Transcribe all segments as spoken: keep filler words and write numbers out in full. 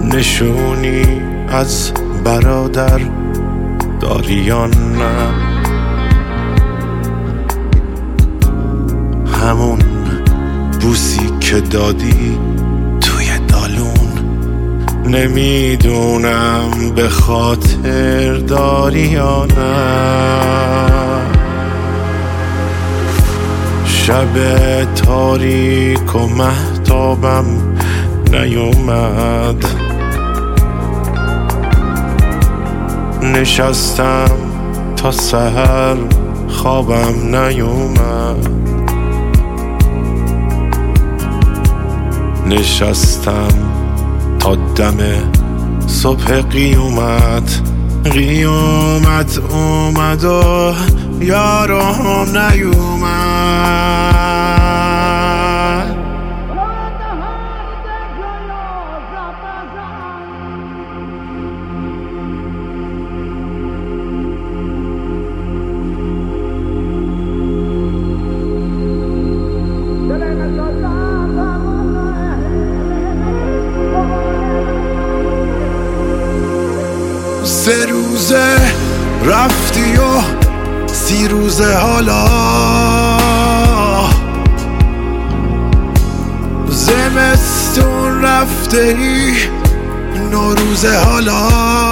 نشونی از برادر داری یا نه؟ همون بوسی که دادی توی دالون، نمیدونم به خاطر داری یا نه. شب تاریک و مهتابم نیومد، نشستم تا سحر خوابم نیومد، نشستم تا دم صبح قیامت. قیامت اومد و یارم نیومد. سه روزه رفتی و سی روزه حالا، زمستون رفته ای نوروزه حالا.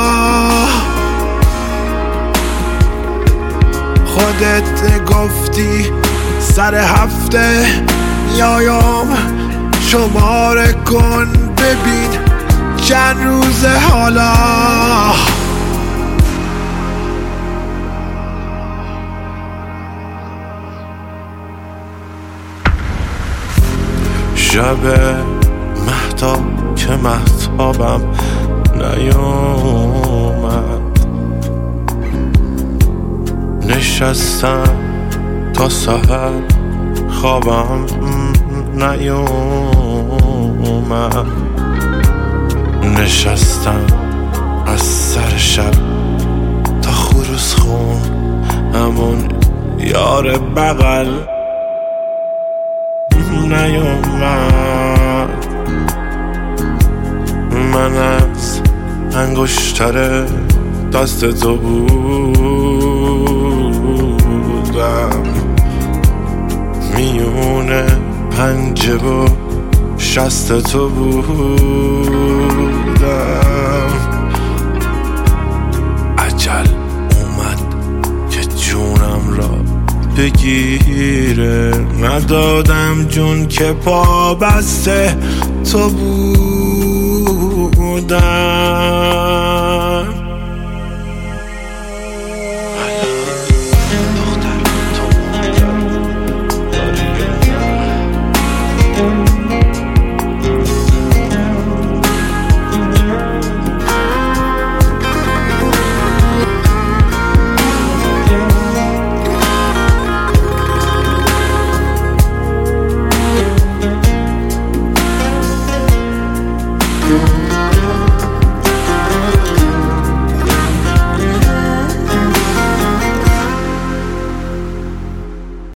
خودت گفتی سر هفته میایم شماره کن ببین چند روزه حالا. شب مهتاب که مهتابم نیومد، نشستم تا سحر خوابم نیومد، نشستم از سر شب تا خروس خون همون یار بغل نیومد. من از انگشتر دست تو بودم، میونه پنجه و شست تو بودم. عجل اومد که جونم را بگیره، ندادم جون که پا بسته تو بودم.